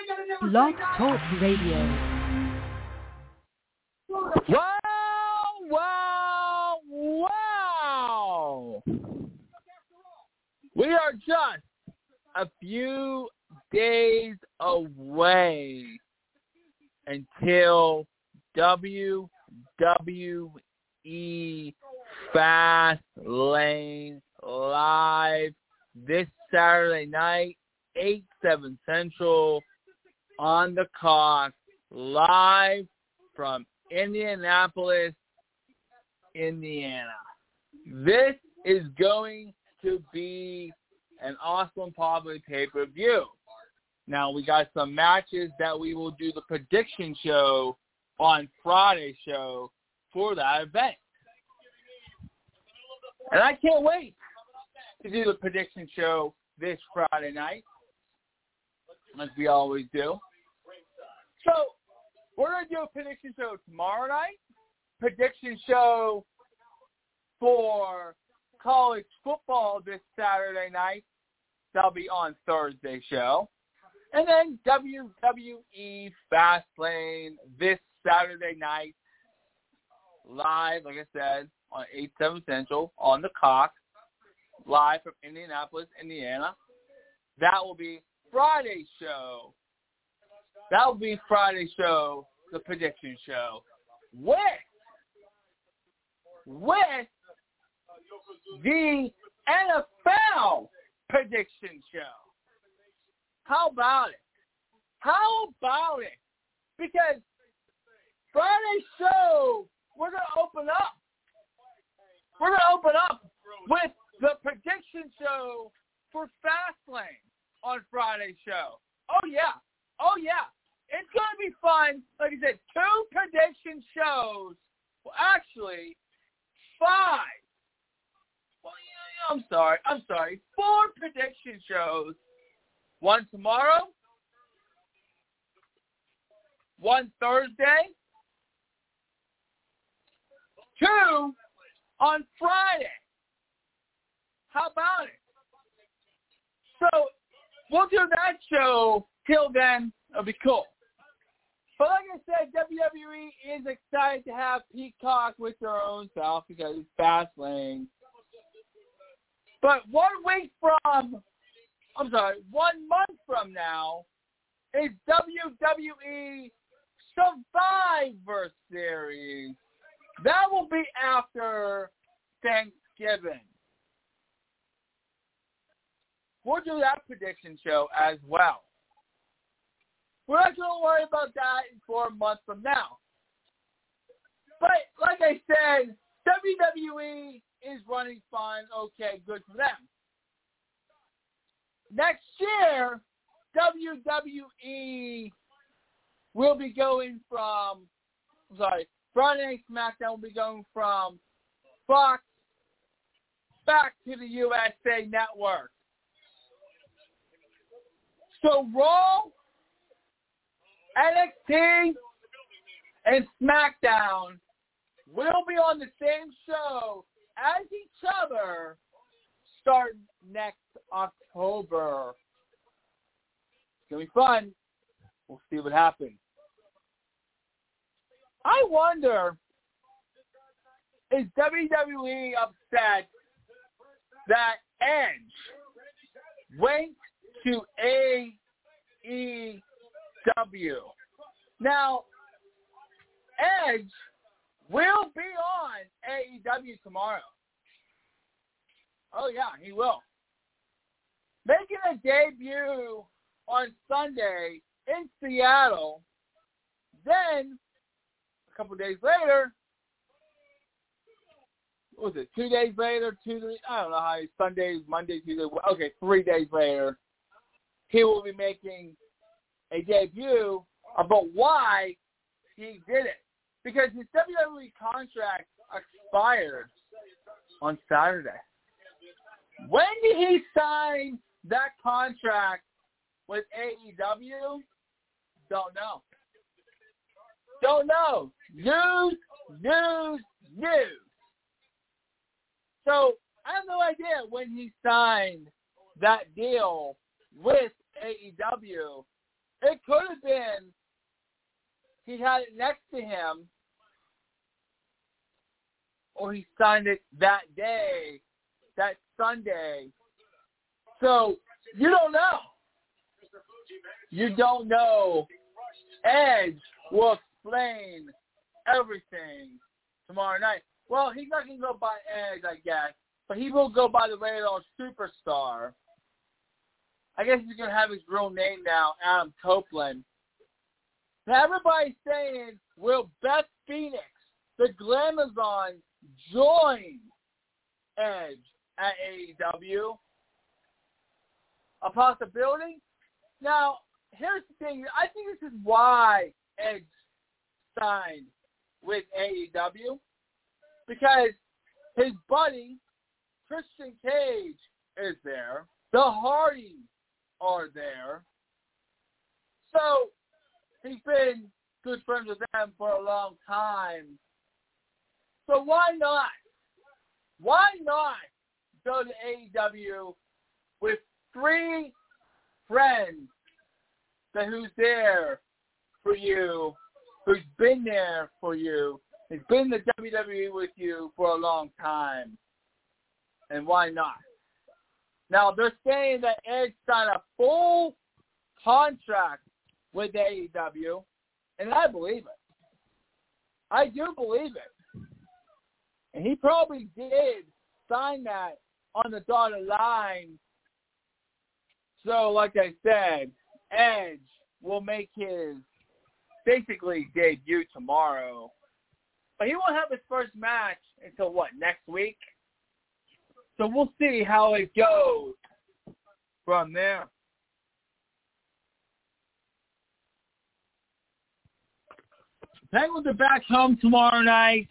Blog Talk Radio. Wow! We are just a few days away until WWE Fastlane Live this Saturday night, 8/7 Central, on the Cox, live from Indianapolis, Indiana. This is going to be an awesome probably pay-per-view. Now, we got some matches that we will do the prediction show on Friday's show for that event. And I can't wait to do the prediction show this Friday night, as we always do. So, we're going to do a prediction show tomorrow night, prediction show for college football this Saturday night. That'll be on Thursday's show. And then WWE Fastlane this Saturday night, live, like I said, on 8/7 Central on the Cox, live from Indianapolis, Indiana. That will be Friday's show. That will be Friday's show, the prediction show, with the NFL prediction show. How about it? How about it? Because Friday's show, we're going to open up. We're going to open up with the prediction show for Fastlane on Friday's show. Oh, yeah. Oh, yeah. It's going to be fun. Like I said, 2 prediction shows. Well, actually, 5. Well, yeah, I'm sorry. 4 prediction shows. 1 tomorrow. 1 Thursday. 2 on Friday. How about it? So, we'll do that show. Till then, it'll be cool. But like I said, WWE is excited to have Peacock with their own self because it's Fastlane. But 1 month from now is WWE Survivor Series. That will be after Thanksgiving. We'll do that prediction show as well. We're not going to worry about that for a month from now. But like I said, WWE is running fine. Okay, good for them. Next year, WWE will be going from, Friday Night SmackDown will be going from Fox back to the USA Network. So Raw, NXT, and SmackDown will be on the same show as each other starting next October. It's going to be fun. We'll see what happens. I wonder, is WWE upset that Edge went to AEW? Now, Edge will be on AEW tomorrow. Oh, yeah, he will. Making a debut on Sunday in Seattle. Then, a couple days later, what was it, 2 days later? I don't know how Sunday, Monday, Tuesday. Okay, 3 days later, he will be making a debut about why he did it. Because his WWE contract expired on Saturday. When did he sign that contract with AEW? Don't know. News. So I have no idea when he signed that deal with AEW. It could he had it next to him, or he signed it that day, that Sunday. So you don't know. You don't know. Edge will explain everything tomorrow night. Well, he's not going to go by Edge, I guess, but he will go by the Radar Superstar. I guess he's going to have his real name now, Adam Copeland. Now, everybody's saying, will Beth Phoenix, the Glamazon, join Edge at AEW? A possibility? Now, here's the thing. I think this is why Edge signed with AEW. Because his buddy, Christian Cage, is there. The Hardys are there. So, he's been good friends with them for a long time. So why not? Why not go to AEW with 3 friends who's there for you, who's been there for you, has been in the WWE with you for a long time? And why not? Now, they're saying that Edge signed a full contract with AEW, and I believe it. I do believe it. And he probably did sign that on the dotted line. So, like I said, Edge will make his basically debut tomorrow. But he won't have his first match until, next week? So we'll see how it goes from there. Penguins are back home tomorrow night.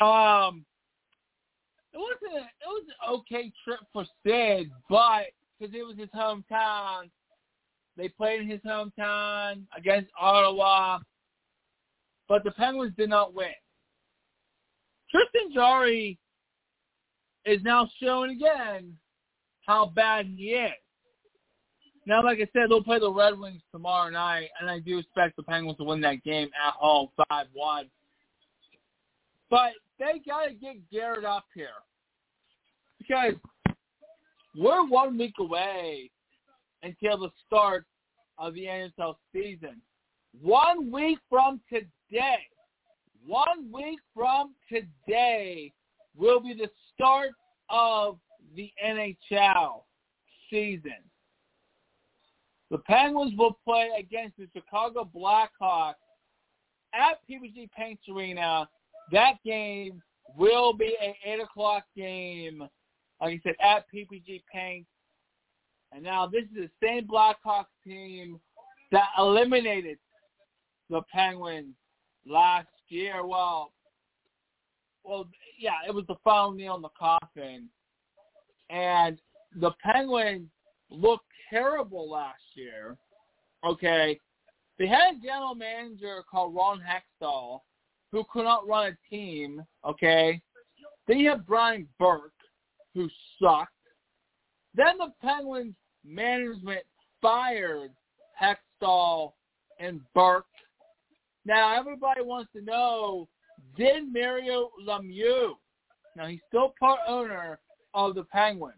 It was an okay trip for Sid, but because it was his hometown, they played in his hometown against Ottawa, but the Penguins did not win. Tristan Jarry is now showing again how bad he is. Now, like I said, they'll play the Red Wings tomorrow night, and I do expect the Penguins to win that game at home 5-1. But they got to get geared up here because we're 1 week away until the start of the NHL season. 1 week from today. 1 week from today will be the start of the NHL season. The Penguins will play against the Chicago Blackhawks at PPG Paints Arena. That game will be an 8 o'clock game, like I said, at PPG Paints. And now this is the same Blackhawks team that eliminated the Penguins last year. Well, yeah, it was the final nail in the coffin. And the Penguins looked terrible last year. Okay. They had a general manager called Ron Hextall who could not run a team. Okay. Then you have Brian Burke, who sucked. Then the Penguins management fired Hextall and Burke. Now everybody wants to know, did Mario Lemieux, now he's still part owner of the Penguins,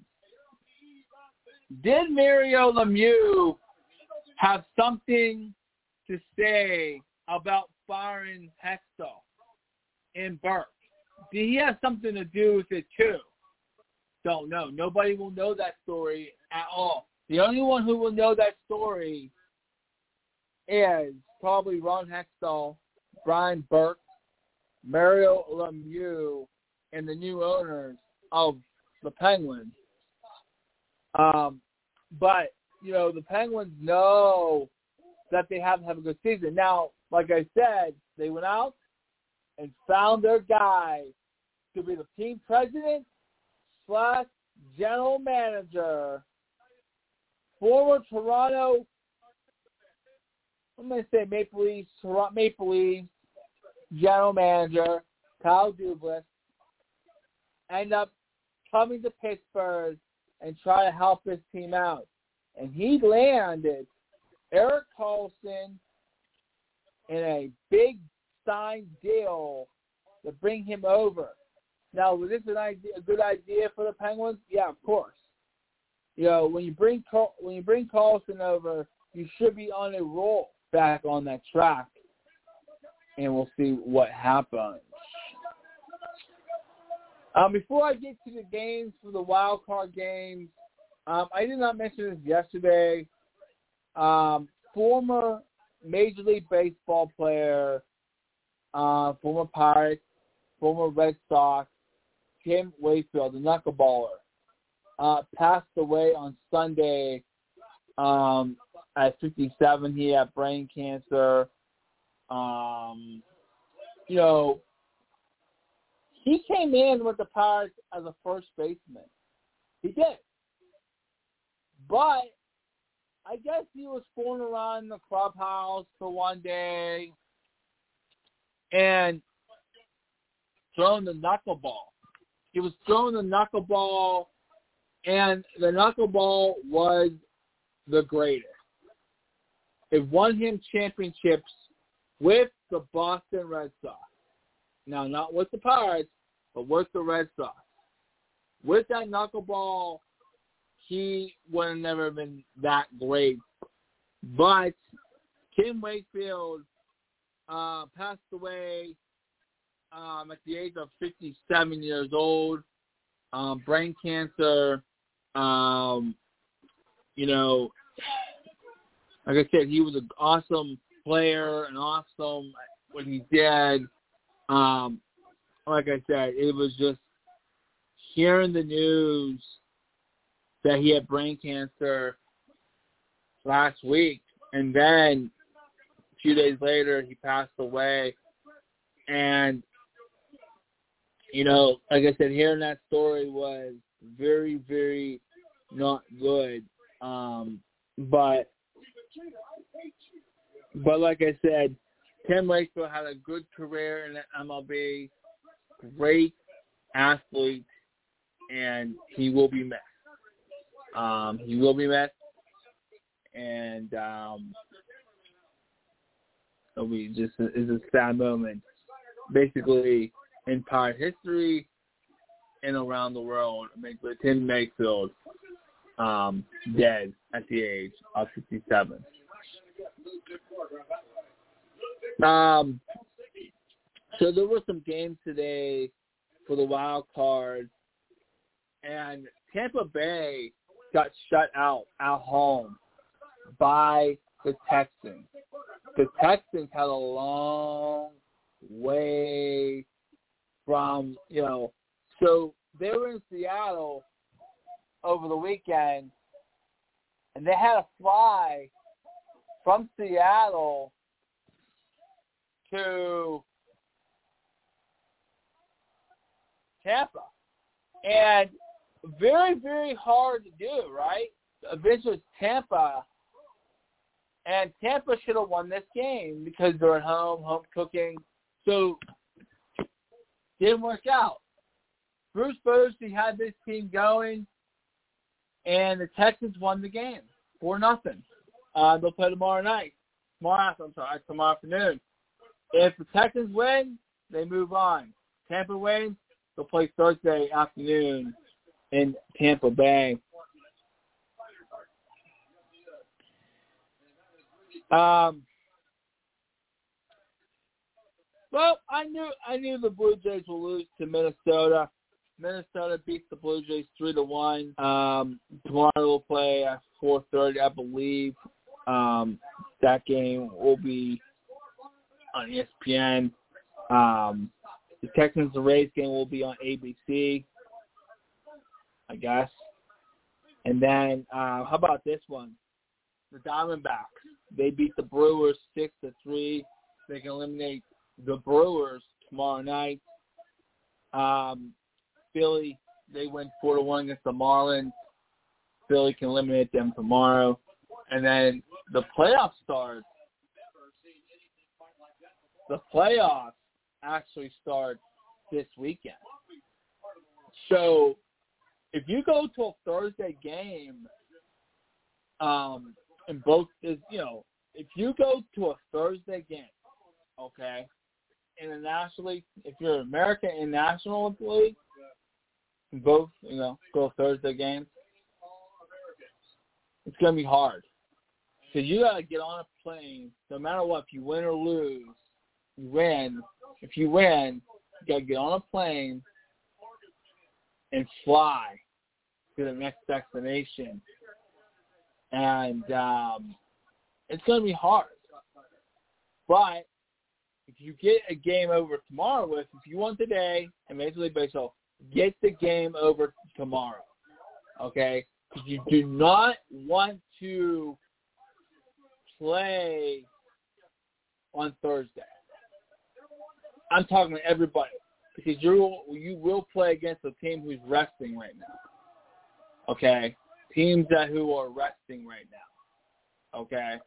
did Mario Lemieux have something to say about firing Hextall and Burke? Did he have something to do with it too? Don't know. Nobody will know that story at all. The only one who will know that story is probably Ron Hextall, Brian Burke, Mario Lemieux, and the new owners of the Penguins. But, the Penguins know that they have to have a good season. Now, like I said, they went out and found their guy to be the team president / general manager, former Toronto, I'm going to say Maple Leafs general manager, Kyle Dubas, end up coming to Pittsburgh and try to help his team out. And he landed Erik Karlsson in a big signed deal to bring him over. Now, was this a good idea for the Penguins? Yeah, of course. When you bring Carlson over, you should be on a roll back on that track, and we'll see what happens. Before I get to the games for the wild card games, I did not mention this yesterday. Former Major League Baseball player, former Pirates, former Red Sox, Tim Wakefield, the knuckleballer, passed away on Sunday at 57. He had brain cancer. He came in with the Pirates as a first baseman. He did. But I guess he was fooling around in the clubhouse for one day and throwing the knuckleball. He was throwing the knuckleball, and the knuckleball was the greatest. It won him championships with the Boston Red Sox. Now, not with the Pirates, but with the Red Sox. With that knuckleball, he would have never been that great. But Tim Wakefield passed away at the age of 57 years old. Brain cancer. Like I said, he was an awesome player and awesome what he did. Like I said, it was just hearing the news that he had brain cancer last week, and then a few days later he passed away. And, like I said, hearing that story was very, very not good. But like I said, Tim Wakefield had a good career in the MLB, great athlete, and he will be missed. He will be missed, and it'll be it's a sad moment, basically in Pirate history and around the world. Tim Wakefield dead at the age of 57. So there were some games today for the wild card, and Tampa Bay got shut out at home by the Texans. The Texans had a long way from, so they were in Seattle over the weekend, and they had to fly from Seattle to Tampa. And very, very hard to do, right? This was Tampa, and Tampa should have won this game because they're at home cooking. So didn't work out. Bruce Bochy had this team going, and the Texans won the game 4-0. They'll play tomorrow afternoon. If the Texans win, they move on. Tampa wins, they'll play Thursday afternoon in Tampa Bay. Well, I knew the Blue Jays will lose to Minnesota. Minnesota beats the Blue Jays 3-1. Tomorrow we'll play at 4:30, I believe. That game will be on ESPN. The Texans and Rays game will be on ABC, I guess. And then how about this one? The Diamondbacks. They beat the Brewers 6-3. They can eliminate the Brewers tomorrow night. Philly, they win 4-1 against the Marlins. Philly can eliminate them tomorrow. And then the playoffs start. The playoffs actually start this weekend. So if you go to a Thursday game, if you go to a Thursday game okay, in the National League, if you're American in National League, both, go Thursday games, it's going to be hard. So you got to get on a plane, no matter what, if you win or lose, you win. If you win, you got to get on a plane and fly to the next destination. And it's going to be hard. But if you get a game over tomorrow if you won today in Major League Baseball, get the game over tomorrow, okay? Because you do not want to play on Thursday. I'm talking to everybody because you will play against a team who's resting right now, okay? Teams who are resting right now, okay?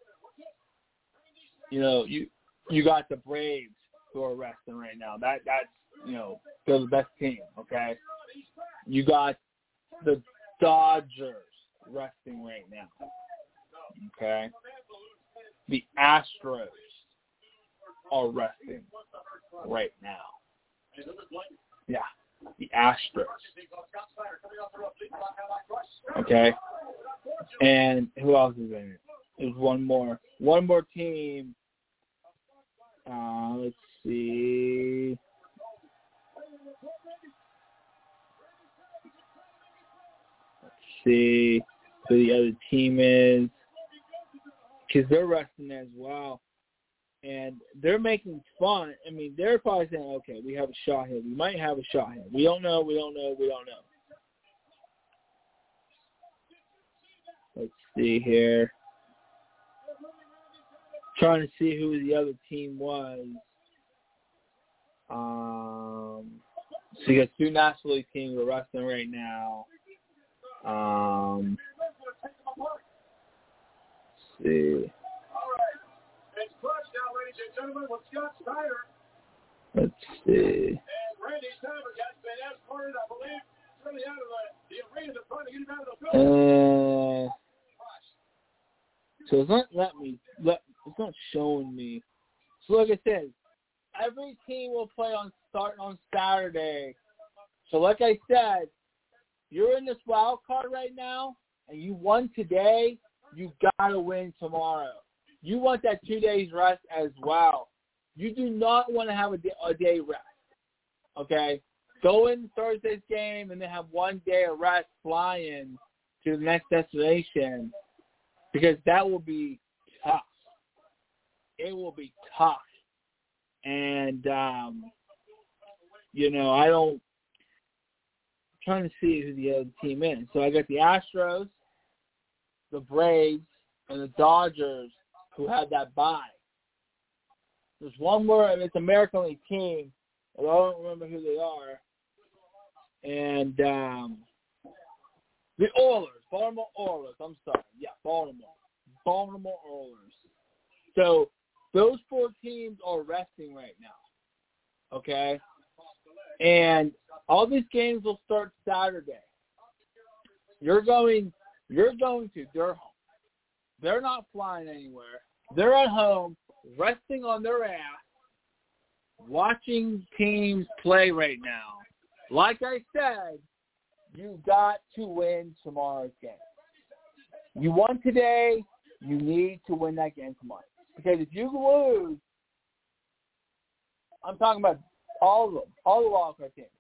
You got the Braves who are resting right now. That's they're the best team, okay? You got the Dodgers resting right now, okay? The Astros are resting right now. Yeah, the Astros. Okay? And who else is in it? There's one more team. Let's see. Who the other team is. Because they're resting as well. And they're making fun. I mean, they're probably saying, okay, we have a shot here. We might have a shot here. We don't know. Let's see here. Trying to see who the other team was. So you got two National League teams who are resting right now. Let's see. Let's see. So it's not showing me. So like I said, every team will play starting on Saturday. So like I said, you're in this wild card right now, and you won today. You gotta win tomorrow. You want that 2 days rest as well. You do not want to have a day rest. Okay? Go in Thursday's game and then have 1 day of rest flying to the next destination because that will be tough. It will be tough. And, I'm trying to see who the other team is. So I got the Astros, the Braves, and the Dodgers who have that bye. There's one more, and it's an American League team, but I don't remember who they are. And the Oilers, Baltimore Oilers. I'm sorry. Yeah, Baltimore Oilers. So those four teams are resting right now, okay? And all these games will start Saturday. You're going to their home. They're not flying anywhere. They're at home, resting on their ass, watching teams play right now. Like I said, you got to win tomorrow's game. You won today, you need to win that game tomorrow. Because if you lose, I'm talking about all of them, all the wildcard teams.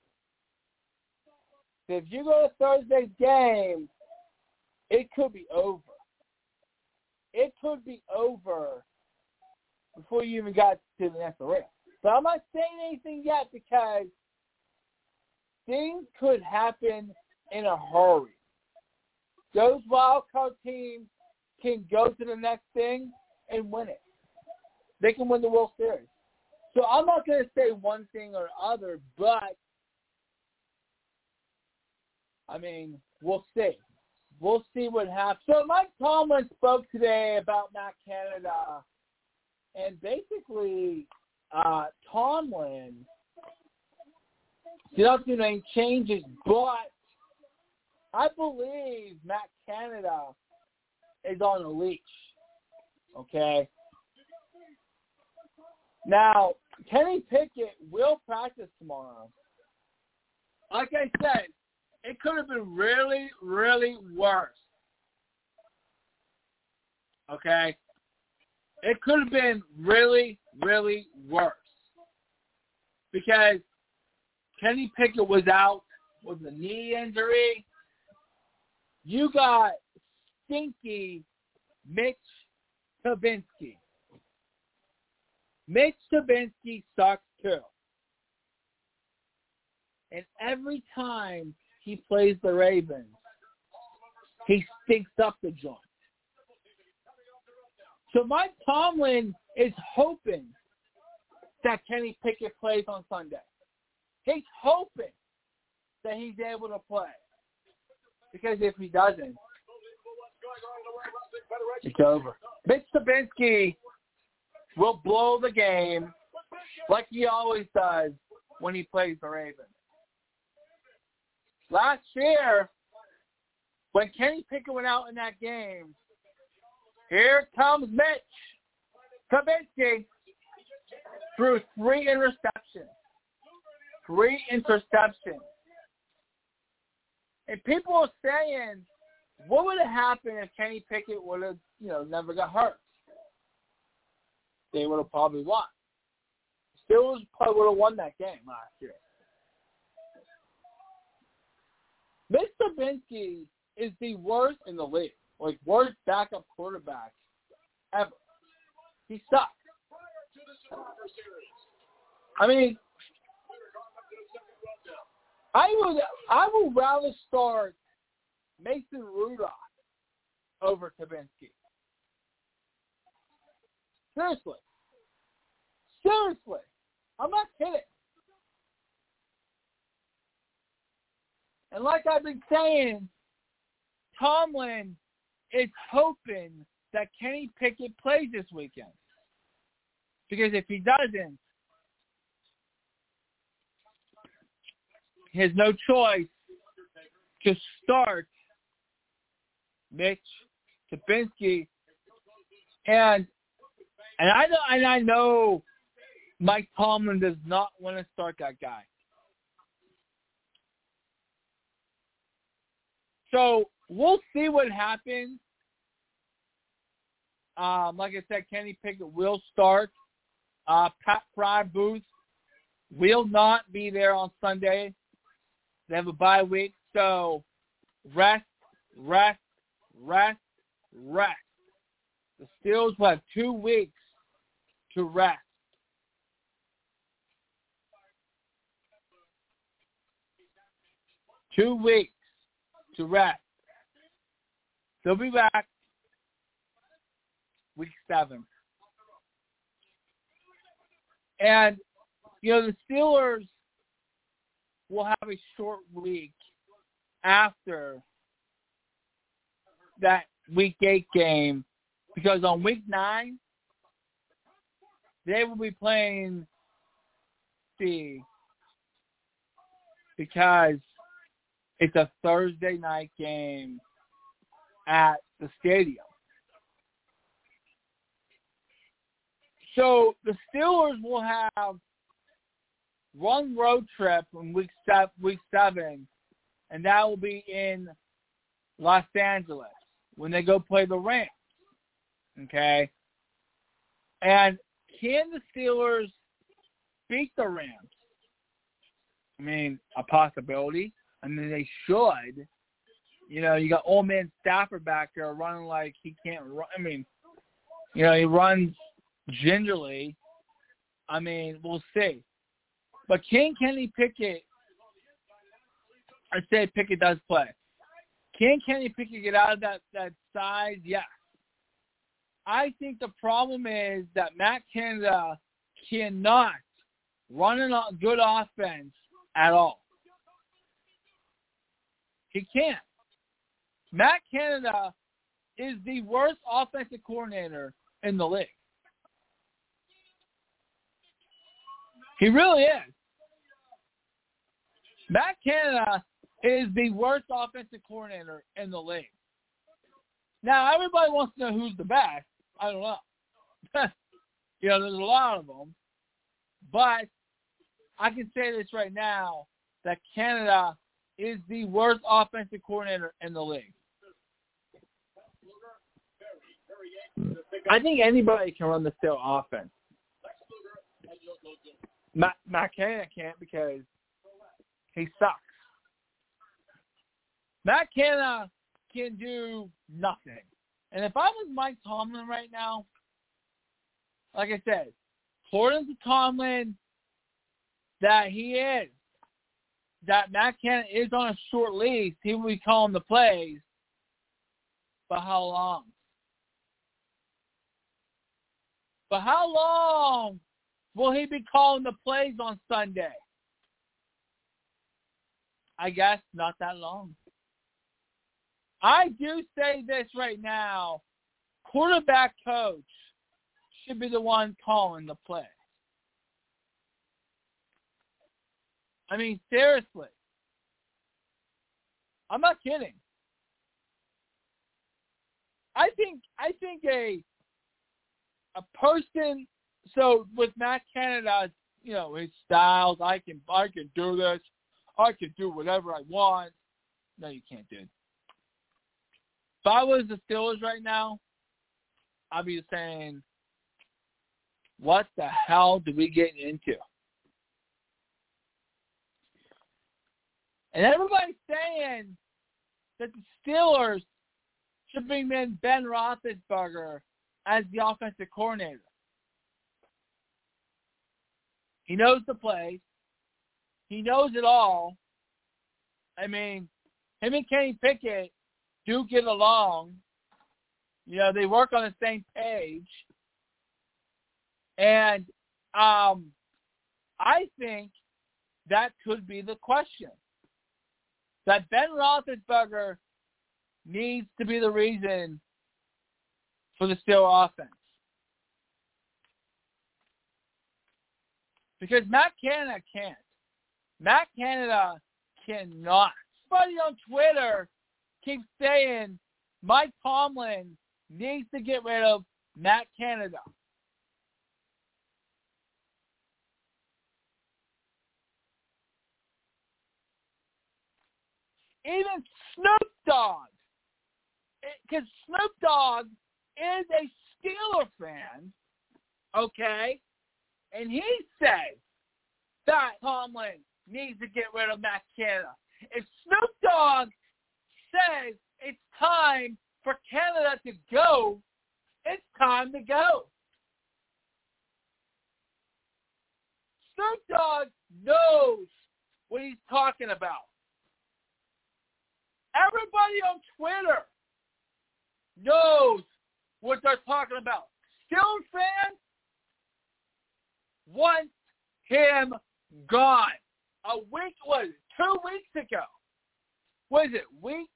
So if you go to Thursday's game, it could be over. It could be over before you even got to the next arena. But I'm not saying anything yet because things could happen in a hurry. Those wildcard teams can go to the next thing and win it. They can win the World Series. So I'm not going to say one thing or other, but, we'll see. We'll see what happens. So Mike Tomlin spoke today about Matt Canada, and basically Tomlin did not do any changes, but I believe Matt Canada is on a leash, okay? Now, Kenny Pickett will practice tomorrow. Like I said, it could have been really, really worse. Okay? It could have been really, really worse. Because Kenny Pickett was out with a knee injury. You got stinky Mitch Trubisky. Mitch Trubisky sucks too. And every time he plays the Ravens, he stinks up the joint. So Mike Tomlin is hoping that Kenny Pickett plays on Sunday. He's hoping that he's able to play. Because if he doesn't, it's over. Mitch Trubisky will blow the game like he always does when he plays the Ravens. Last year, when Kenny Pickett went out in that game, here comes Mitch Trubisky threw 3 interceptions. 3 interceptions. And people are saying, what would have happened if Kenny Pickett would have, never got hurt? They would have probably won. Steelers probably would have won that game last year. Mitch Trubisky is the worst in the league. Worst backup quarterback ever. He sucks. I mean, I would rather start Mason Rudolph over Trubisky. Seriously. I'm not kidding. And like I've been saying, Tomlin is hoping that Kenny Pickett plays this weekend. Because if he doesn't, he has no choice to start Mitch Trubisky. And I know Mike Tomlin does not want to start that guy. So we'll see what happens. Like I said, Kenny Pickett will start. Pat Freiermuth will not be there on Sunday. They have a bye week, so rest. The Steelers will have 2 weeks to rest. Two weeks to rest. They'll be back week 7. And, the Steelers will have a short week after that week 8 game because on week 9, they will be playing because it's a Thursday night game at the stadium. So the Steelers will have one road trip in week 7, and that will be in Los Angeles when they go play the Rams. Okay? And can the Steelers beat the Rams? I mean, a possibility. I mean, they should. You got old man Stafford back there running like he can't run. I mean, he runs gingerly. I mean, we'll see. But can Kenny Pickett, I say Pickett does play. Can Kenny Pickett get out of that size? Yes. I think the problem is that Matt Canada cannot run a good offense at all. He can't. Matt Canada is the worst offensive coordinator in the league. He really is. Matt Canada is the worst offensive coordinator in the league. Now, everybody wants to know who's the best. I don't know. There's a lot of them. But I can say this right now, that Canada is the worst offensive coordinator in the league. I think anybody can run the Steelers offense. Matt Canada can't because he sucks. Matt Canada can do nothing. And if I was Mike Tomlin right now, like I said, according to Tomlin, that he is, that Matt Canada is on a short leash, he will be calling the plays. But how long? But how long will he be calling the plays on Sunday? I guess not that long. I do say this right now, quarterback coach should be the one calling the play. I mean, seriously. I'm not kidding. I think a person, so with Matt Canada, you know, his styles, I can do this. I can do whatever I want. No, you can't do it. If I was the Steelers right now, I'd be saying, what the hell did we get into? And everybody's saying that the Steelers should bring in Ben Roethlisberger as the offensive coordinator. He knows the plays. He knows it all. I mean, him and Kenny Pickett do get along. You know, they work on the same page. And I think that could be the question. That Ben Roethlisberger needs to be the reason for the Steelers offense. Because Matt Canada can't. Matt Canada cannot. Somebody on Twitter keeps saying Mike Tomlin needs to get rid of Matt Canada. Even Snoop Dogg, because Snoop Dogg is a Steeler fan, okay? And he says that Tomlin needs to get rid of Matt Canada. If Snoop Dogg says it's time for Canada to go, it's time to go. Snoop Dogg knows what he's talking about. Everybody on Twitter knows what they're talking about. Steelers fans want him gone. 2 weeks ago. Was it week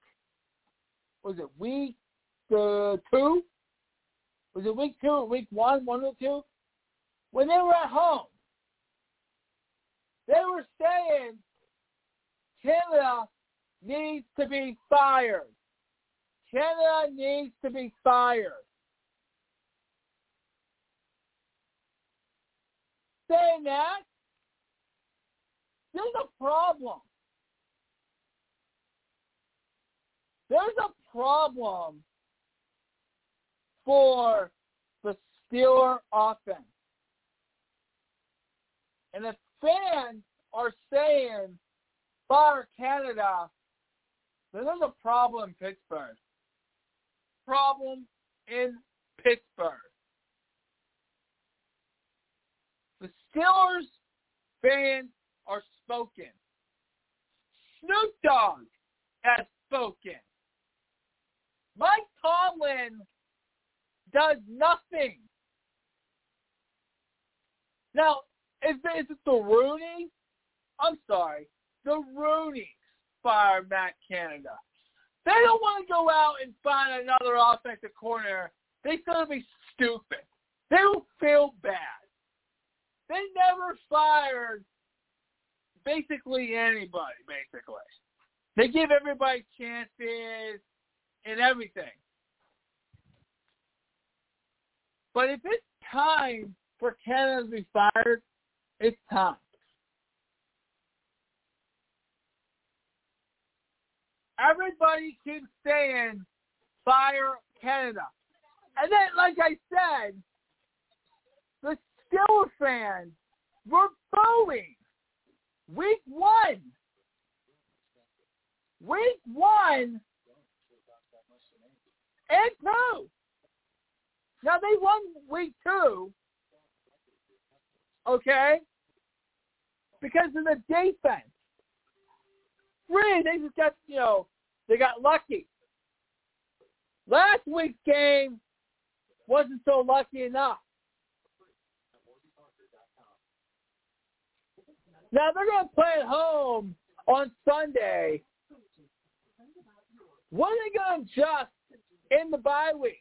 2? Was it week 2 or week 1, 1 or 2? When they were at home, they were saying Canada needs to be fired. Canada needs to be fired. Saying that, there's a problem. There's a problem for the Steelers offense. And if fans are saying fire Canada, then there's a problem in Pittsburgh. Problem in Pittsburgh. The Steelers fans are spoken. Snoop Dogg has spoken. Mike Tomlin does nothing. Now, is it the Rooney? I'm sorry. The Rooneys fire Matt Canada. They don't want to go out and find another offensive coordinator. They're going to be stupid. They will feel bad. They never fired basically anybody, basically. They give everybody chances and everything. But if it's time for Canada to be fired, It's time. Everybody keeps saying, fire Canada. And then, like I said, the Steelers fans were booing. Week 1. Week 1 and 2. Now, they won week 2, okay, because of the defense. Really, they just got, they got lucky. Last week's game wasn't so lucky enough. Now, they're going to play at home on Sunday. What are they going to adjust in the bye week?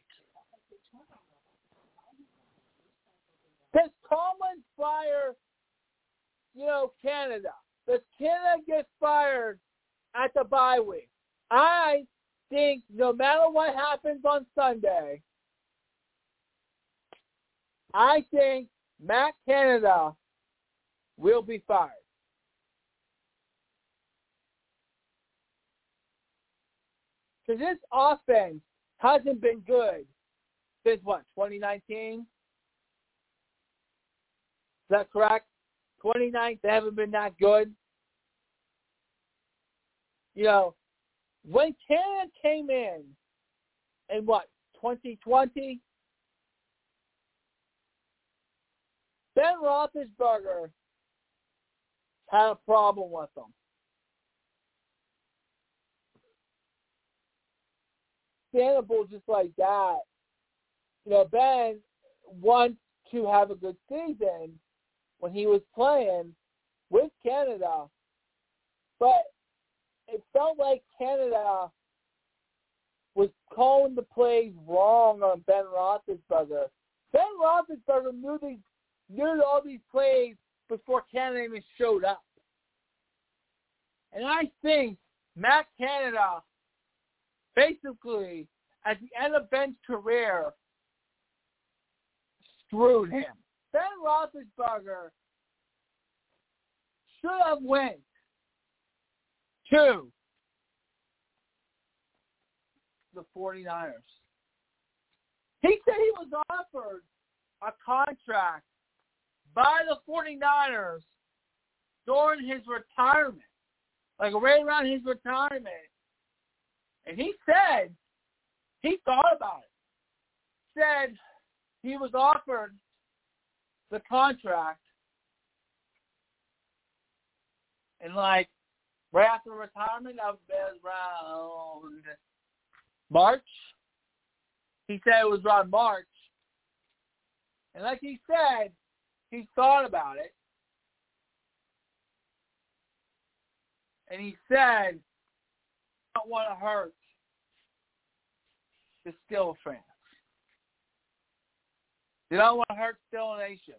Does Tomlin fire, Canada? Does Canada get fired at the bye week? I think no matter what happens on Sunday, I think Matt Canada will be fired. Because this offense hasn't been good since, 2019? Is that correct? 2019, they haven't been that good. When Canada came in 2020, Ben Roethlisberger had a problem with them. Understandable just like that. Ben wants to have a good season when he was playing with Canada, but it felt like Canada was calling the plays wrong on Ben Roethlisberger. Ben Roethlisberger knew all these plays before Canada even showed up. And I think Matt Canada, basically, at the end of Ben's career, screwed him. Ben Roethlisberger should have went to the 49ers. He said he was offered a contract by the 49ers during his retirement, like right around his retirement. And he said he thought about it. Said he was offered the contract, and right after retirement, that was around March. He said it was around March. And like he said, he thought about it. And he said, I don't want to hurt the Steelers fans. They don't want to hurt Steelers Nation.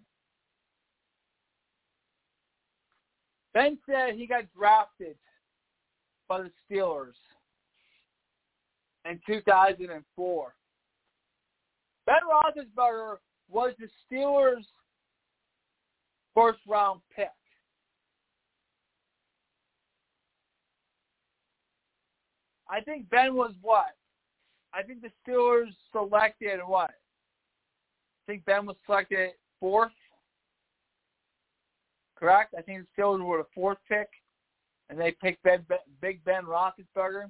Ben said he got drafted by the Steelers in 2004. Ben Roethlisberger was the Steelers' first-round pick. I think Ben was what? I think the Steelers selected what? I think Ben was selected 4th. Correct? I think the Steelers were the 4th pick, and they picked Big Ben Roethlisberger.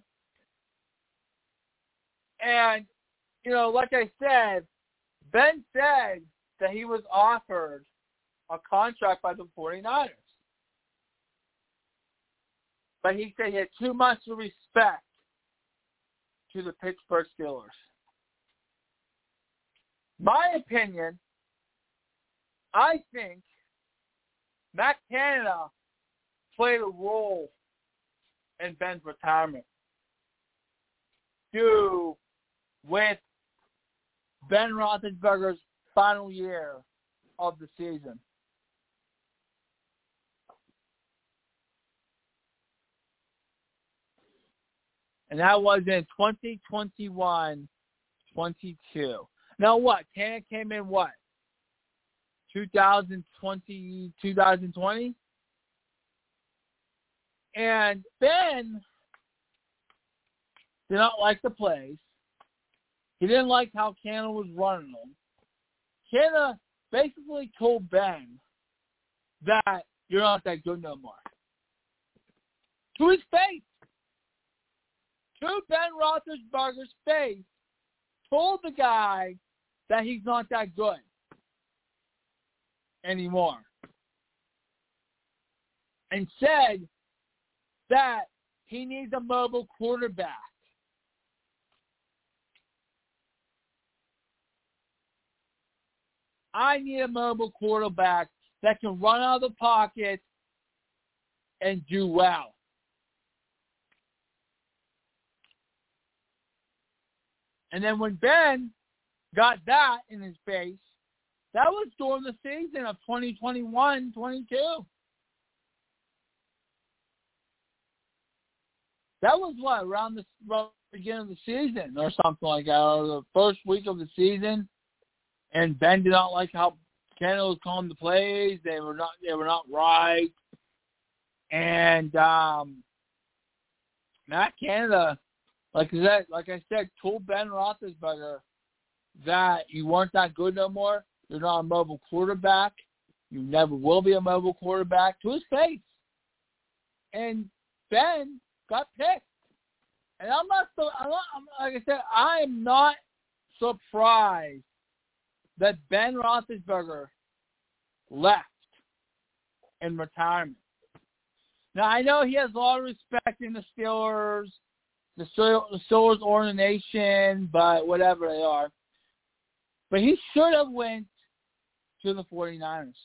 And, like I said, Ben said that he was offered a contract by the 49ers. But he said he had too much respect to the Pittsburgh Steelers. My opinion, I think Matt Canada played a role in Ben's retirement due with Ben Roethlisberger's final year of the season. And that was in 2021-22. Now what? Canada came in what? 2020. And Ben did not like the plays. He didn't like how Canada was running them. Canada basically told Ben that you're not that good no more. To his face. To Ben Roethlisberger's face, told the guy that he's not that good anymore. And said that he needs a mobile quarterback. I need a mobile quarterback that can run out of the pocket and do well. And then when Ben got that in his face, that was during the season of 2021-22. That was what, around the beginning of the season or something like that, or the first week of the season. And Ben did not like how Canada was calling the plays. They were not right. And Matt Canada, like I said, told Ben Roethlisberger that you weren't that good no more. You're not a mobile quarterback. You never will be a mobile quarterback, to his face. And Ben got pissed. And like I said, I am not surprised that Ben Roethlisberger left in retirement. Now, I know he has a lot of respect in the Steelers, the Steelers organization, but whatever they are. But he should have went to the 49ers.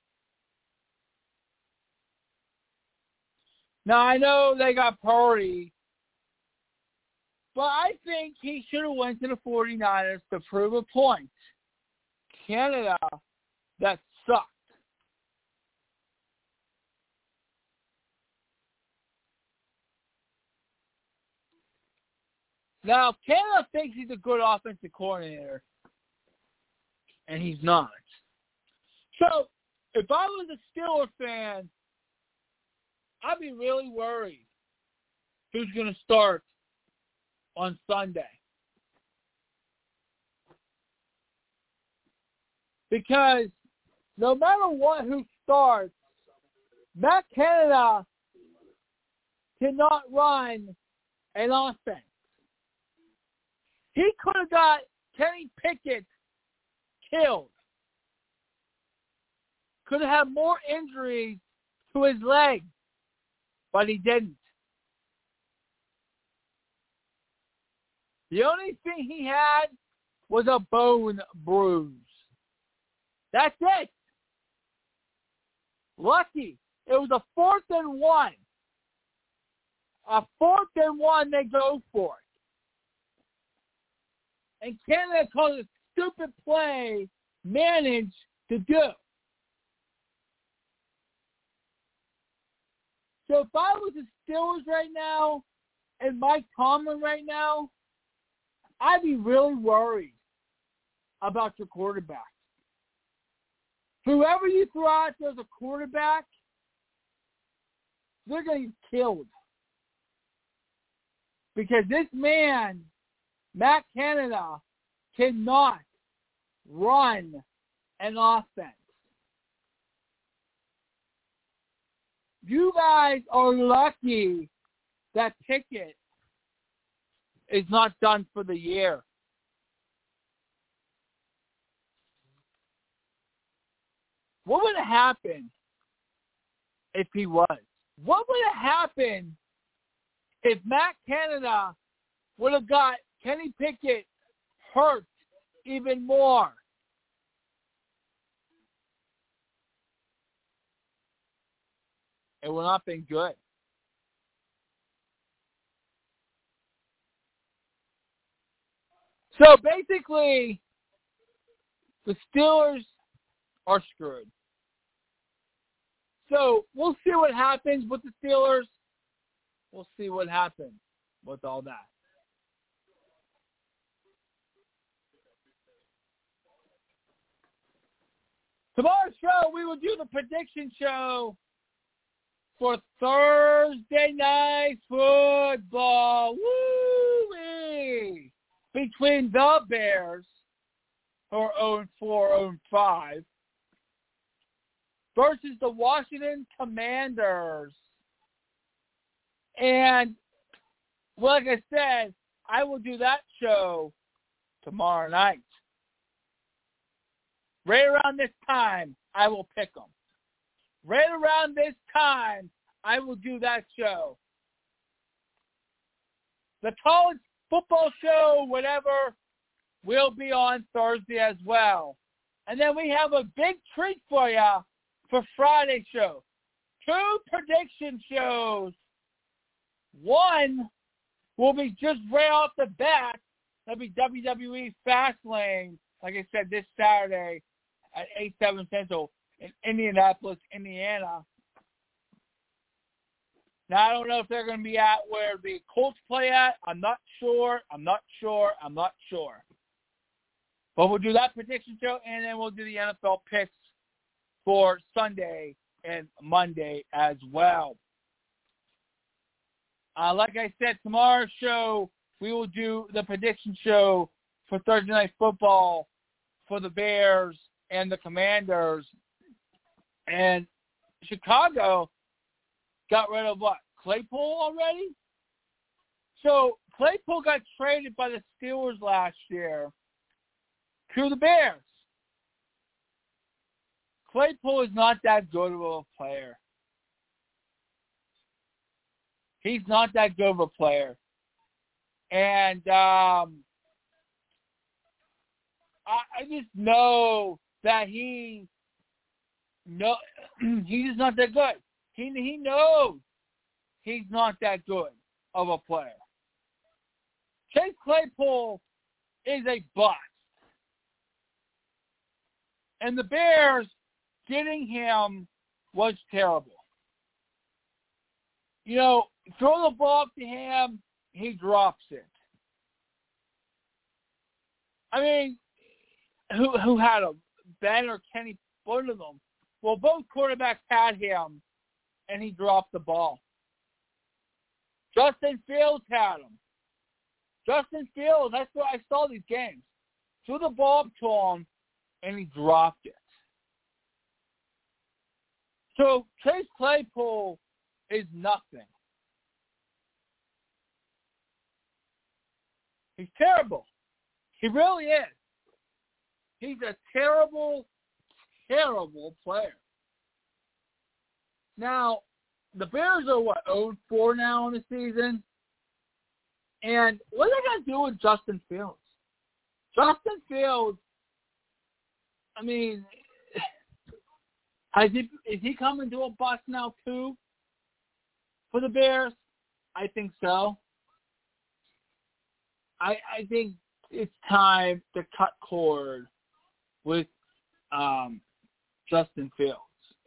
Now, I know they got Purdy, but I think he should have went to the 49ers to prove a point. Canada, that sucked. Now, Canada thinks he's a good offensive coordinator, and he's not. So, if I was a Steelers fan, I'd be really worried who's going to start on Sunday. Because no matter who starts, Matt Canada cannot run an offense. He could have got Kenny Pickett killed. Could have had more injuries to his leg, but he didn't. The only thing he had was a bone bruise. That's it. Lucky. It was a 4th and 1. A 4th and 1, they go for it. And Canada called a stupid play, managed to do. So if I was the Steelers right now and Mike Tomlin right now, I'd be really worried about your quarterback. Whoever you throw out there as a quarterback, they're going to get killed. Because this man, Matt Canada, cannot run an offense. You guys are lucky that Pickett is not done for the year. What would have happened if he was? What would have happened if Matt Canada would have got Kenny Pickett hurt even more? It would not have been good. So basically, the Steelers are screwed. So we'll see what happens with the Steelers. We'll see what happens with all that. Tomorrow's show, we will do the prediction show for Thursday night football. Woo-wee! Between the Bears, who are 0-4, 0-5, versus the Washington Commanders. And, like I said, I will do that show tomorrow night. Right around this time, I will pick them. Right around this time, I will do that show. The college football show, whatever, will be on Thursday as well. And then we have a big treat for you for Friday's show. 2 prediction shows. One will be just right off the bat. That'll be WWE Fastlane, like I said, this Saturday at 8/7 Central in Indianapolis, Indiana. Now, I don't know if they're going to be at where the Colts play at. I'm not sure. But we'll do that prediction show, and then we'll do the NFL picks for Sunday and Monday as well. Like I said, tomorrow's show, we will do the prediction show for Thursday Night Football for the Bears and the Commanders. And Chicago got rid of what? Claypool already? So Claypool got traded by the Steelers last year to the Bears. Claypool is not that good of a player. He's not that good of a player. And I just know that he's just not that good. He knows he's not that good of a player. Chase Claypool is a bust. And the Bears getting him was terrible. You know, throw the ball up to him, he drops it. I mean, who had him? Ben or Kenny, both of them. Well, both quarterbacks had him, and he dropped the ball. Justin Fields had him. Justin Fields, that's what I saw these games. Threw the ball up to him, and he dropped it. So Chase Claypool is nothing. He's terrible. He really is. He's a terrible, terrible player. Now, the Bears are, 0-4 now in the season? And what are they going to do with Justin Fields? Justin Fields, I mean, is he coming to a bust now too for the Bears? I think so. I think it's time to cut cord with Justin Fields.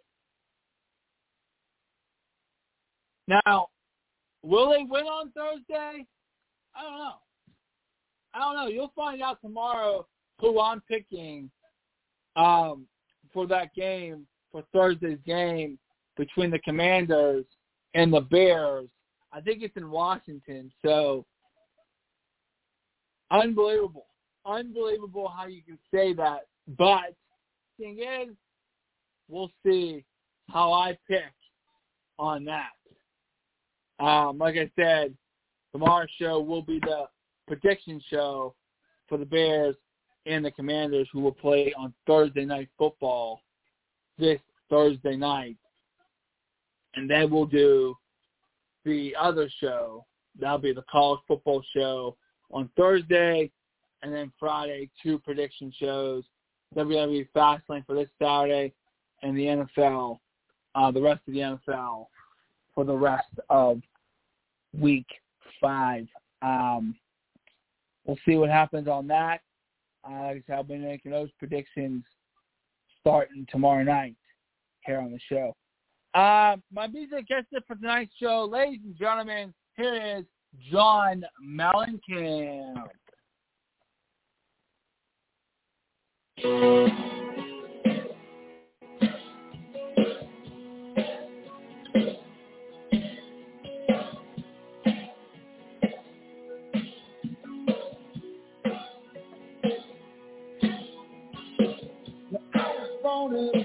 Now, will they win on Thursday? I don't know. You'll find out tomorrow who I'm picking for that game, for Thursday's game between the Commanders and the Bears. I think it's in Washington, so unbelievable. Unbelievable how you can say that. But the thing is, we'll see how I pick on that. Like I said, tomorrow's show will be the prediction show for the Bears and the Commanders, who will play on Thursday Night Football this Thursday night. And then we'll do the other show. That'll be the college football show on Thursday, and then Friday, 2 prediction shows, WWE Fastlane for this Saturday, and the NFL, the rest of the NFL for the rest of Week 5. We'll see what happens on that. Like I said, I'll be making those predictions starting tomorrow night here on the show. My music guest for tonight's show, ladies and gentlemen, here is John Mellencamp.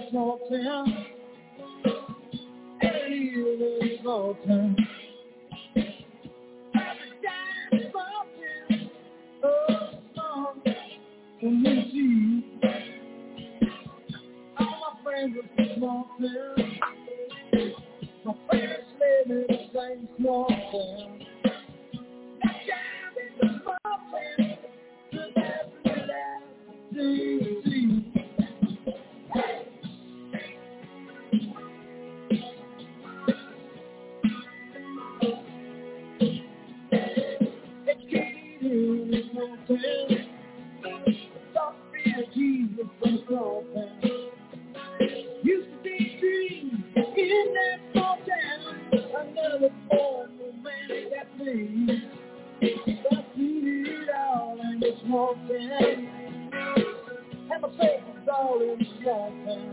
small town. And it is a small town. When you see all my friends are from small town, my parents live in the same small town. That child in the small town, so that's what I see. Educated in the small town. Jesus from small town. Used to be dreams in that small town. Another boy, no man got me. I seen it all in the small town. And my favorite's all in the small town.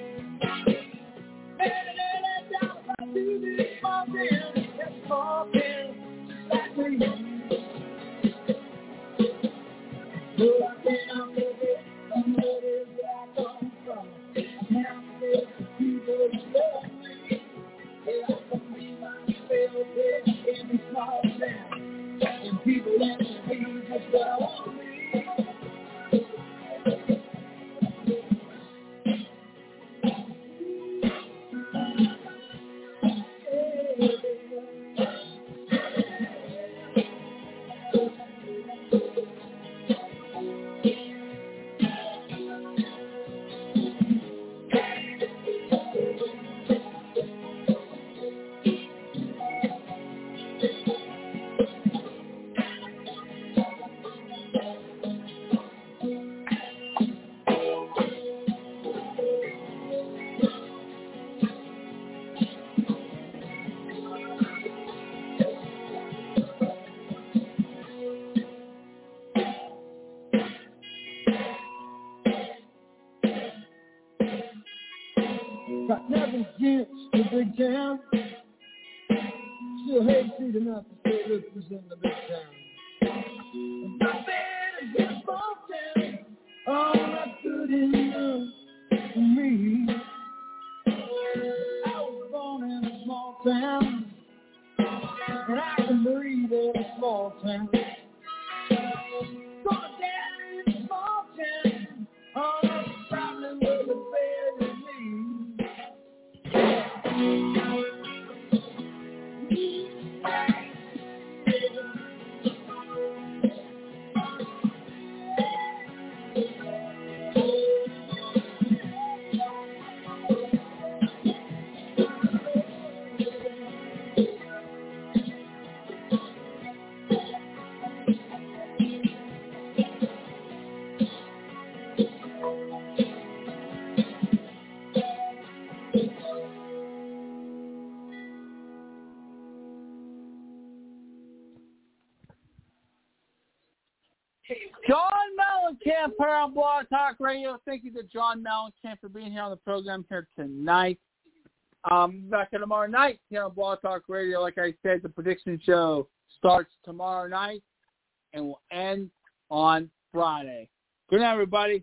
And that's all I do this small town. That small town, just like me. So I can't forget. Where is I come from? Now there's the people that love me. Yeah, I can be myself in the small town. And people let me be just what I want to be. Got nothing against the big town. Still hate to see enough to still represent the big town. Not bad in this small town. Oh, not good enough for me. I was born in a small town, and I can breathe in a small town. Gonna down in a small town. Oh, probably with a bear in me. John Mellencamp here on Blog Talk Radio. Thank you to John Mellencamp for being here on the program here tonight. Back in tomorrow night here on Blog Talk Radio. Like I said, the prediction show starts tomorrow night and will end on Friday. Good night, everybody.